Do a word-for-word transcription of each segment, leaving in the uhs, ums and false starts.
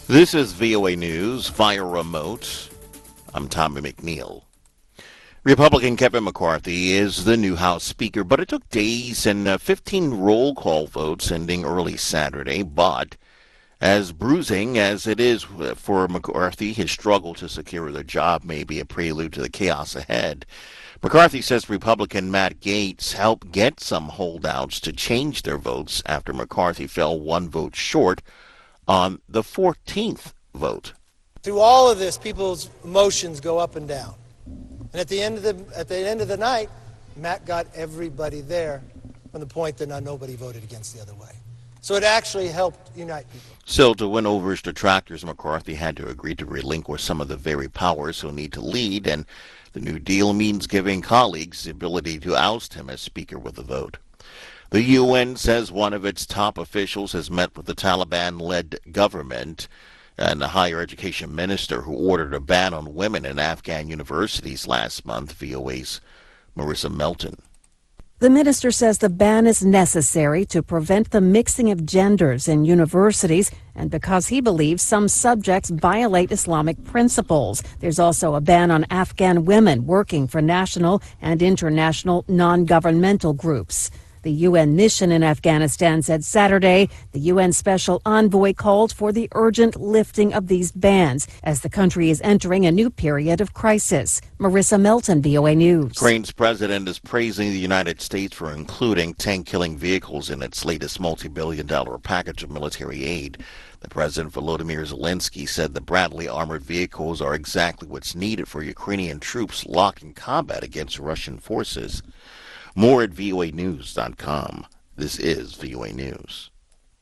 This is V O A News via remote. I'm Tommy McNeil. Republican Kevin McCarthy is the new House Speaker, but it took days and uh, fifteen roll call votes ending early Saturday. But as bruising as it is for McCarthy, his struggle to secure the job may be a prelude to the chaos ahead. McCarthy says Republican Matt Gaetz helped get some holdouts to change their votes after McCarthy fell one vote short on the fourteenth vote. Through all of this, people's emotions go up and down. And at the end of the at the end of the night, Matt got everybody there from the point that now nobody voted against the other way. So it actually helped unite people. Still, to win over his detractors, McCarthy had to agree to relinquish some of the very powers he'll need to lead, and the New Deal means giving colleagues the ability to oust him as Speaker with a vote. The U N says one of its top officials has met with the Taliban-led government and the higher education minister who ordered a ban on women in Afghan universities last month. V O A's Marissa Melton. The minister says the ban is necessary to prevent the mixing of genders in universities and because he believes some subjects violate Islamic principles. There's also a ban on Afghan women working for national and international non-governmental groups. The U N mission in Afghanistan said Saturday the U N Special Envoy called for the urgent lifting of these bans as the country is entering a new period of crisis. Marissa Melton, V O A News. Ukraine's president is praising the United States for including tank-killing vehicles in its latest multi-billion dollar package of military aid. The President Volodymyr Zelensky said the Bradley armored vehicles are exactly what's needed for Ukrainian troops locked in combat against Russian forces. More at V O A news dot com. This is V O A News.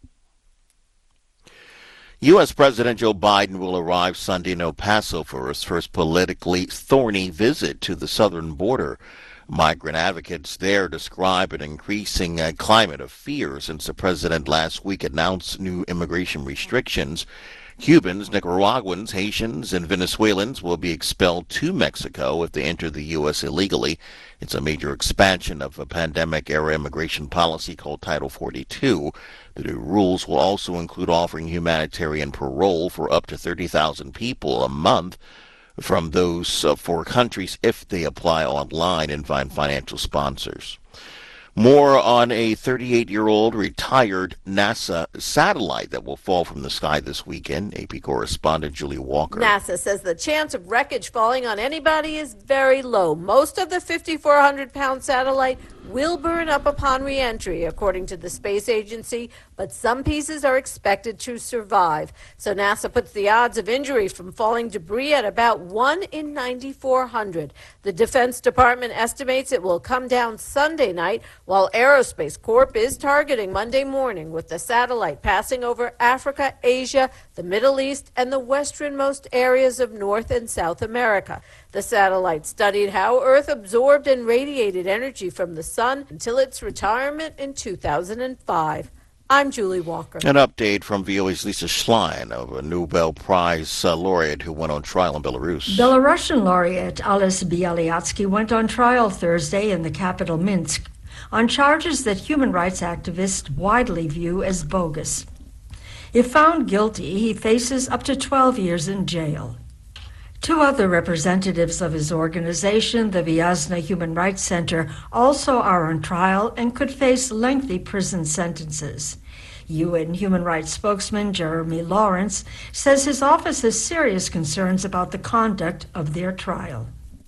U S. President Joe Biden will arrive Sunday in El Paso for his first politically thorny visit to the southern border. Migrant advocates there describe an increasing uh, climate of fear since the president last week announced new immigration restrictions. Cubans, Nicaraguans, Haitians, and Venezuelans will be expelled to Mexico if they enter the U S illegally. It's a major expansion of a pandemic-era immigration policy called Title forty-two. The new rules will also include offering humanitarian parole for up to thirty thousand people a month from those uh, four countries if they apply online and find financial sponsors. More on a thirty-eight-year-old retired NASA satellite that will fall from the sky this weekend. A P correspondent Julie Walker. NASA says the chance of wreckage falling on anybody is very low. Most of the fifty-four hundred pound satellite will burn up upon re-entry, according to the space agency, but some pieces are expected to survive. So NASA puts the odds of injury from falling debris at about one in ninety-four hundred. The Defense Department estimates it will come down Sunday night, while Aerospace Corp is targeting Monday morning, with the satellite passing over Africa, Asia, the Middle East, and the westernmost areas of North and South America. The satellite studied how Earth absorbed and radiated energy from the sun until its retirement in two thousand five. I'm Julie Walker. An update from V O A's Lisa Schlein of a Nobel Prize uh, laureate who went on trial in Belarus. Belarusian laureate Ales Bialyatsky went on trial Thursday in the capital Minsk on charges that human rights activists widely view as bogus. If found guilty, he faces up to twelve years in jail. Two other representatives of his organization, the Vyazna Human Rights Center, also are on trial and could face lengthy prison sentences. U N Human Rights spokesman Jeremy Lawrence says his office has serious concerns about the conduct of their trial.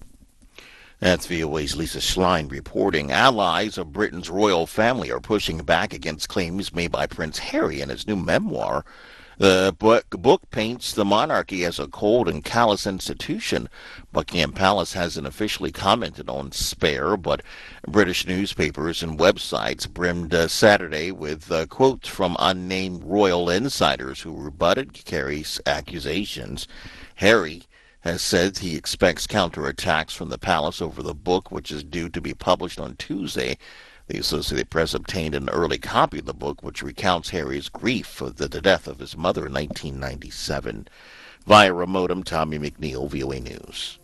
That's V O A's Lisa Schlein reporting. Allies of Britain's royal family are pushing back against claims made by Prince Harry in his new memoir. The book, book paints the monarchy as a cold and callous institution. Buckingham Palace hasn't officially commented on Spare, but British newspapers and websites brimmed uh, Saturday with uh, quotes from unnamed royal insiders who rebutted Harry's accusations. Harry has said he expects counterattacks from the palace over the book, which is due to be published on Tuesday. The Associated Press obtained an early copy of the book, which recounts Harry's grief for the death of his mother in nineteen ninety-seven. Via remote, I'm Tommy McNeil, V O A News.